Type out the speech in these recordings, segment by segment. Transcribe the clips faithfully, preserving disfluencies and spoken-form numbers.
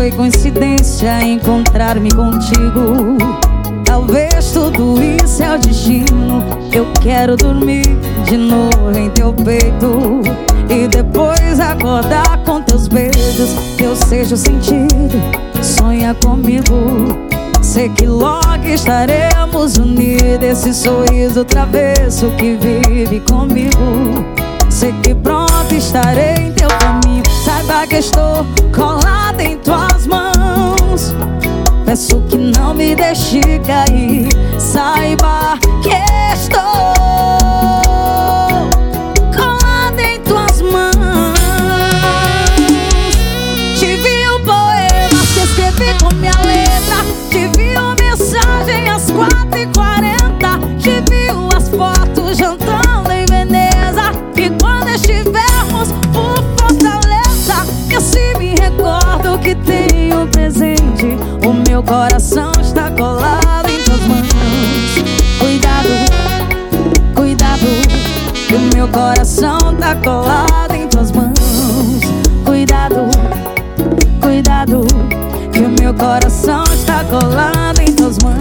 foi coincidência encontrar-me contigo. Talvez tudo isso é o destino. Eu quero dormir de novo em teu peito e depois acordar com teus beijos. Eu seja o sentido, sonha comigo. Sei que logo estaremos unidos. Esse sorriso travesso que vive comigo. Sei que pronto estarei em teu caminho. Saiba que estou colada em tuas mãos. Peço que não me deixe cair. Saiba que estou colada em tuas mãos. Te vi o poema que escrevi com minha letra. Te vi uma mensagem às quatro e quarenta. Te vi as fotos jantando em Veneza. E quando estivermos por Fortaleza, eu se me recordo que tenho presente. O meu coração está colado em tuas mãos. Cuidado, cuidado, que o meu coração está colado em tuas mãos. Cuidado, cuidado, que o meu coração está colado em tuas mãos.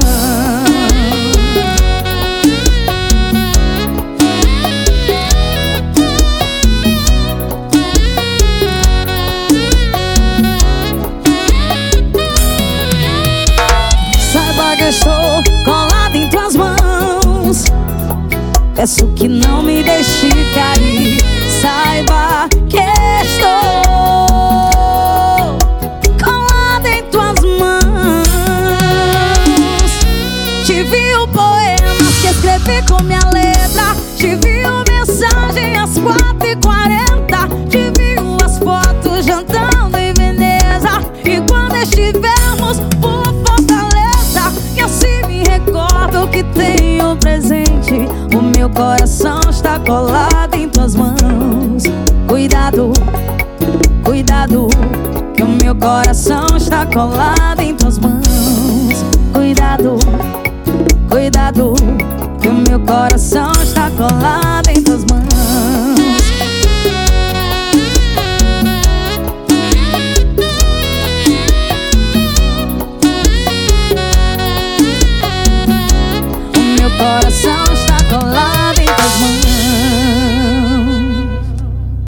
Saiba que estou colado em tuas mãos. Peço que não me deixe cair. Saiba que estou colado em tuas mãos. Te vi o poema que escrevi com minha letra. Te vi uma mensagem às quatro e quarenta. Te vi as fotos jantando em Veneza. E quando estivermos por Fortaleza, eu se me recordo que tenho presente. O meu coração está colado em tuas mãos. Cuidado, cuidado, que o meu coração está colado em tuas mãos. Cuidado, cuidado, que o meu coração está colado em tuas mãos. O meu coração